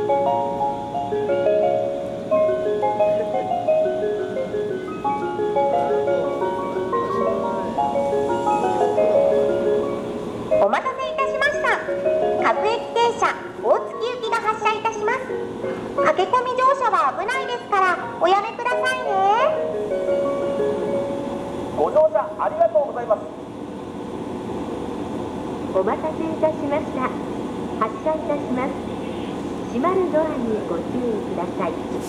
お待たせいたしました。各駅停車大月行きが発車いたします。駆け込み乗車は危ないですからおやめくださいね。 ご乗車ありがとうございます。 お待たせいたしました。発車いたします。閉まるドアにご注意ください。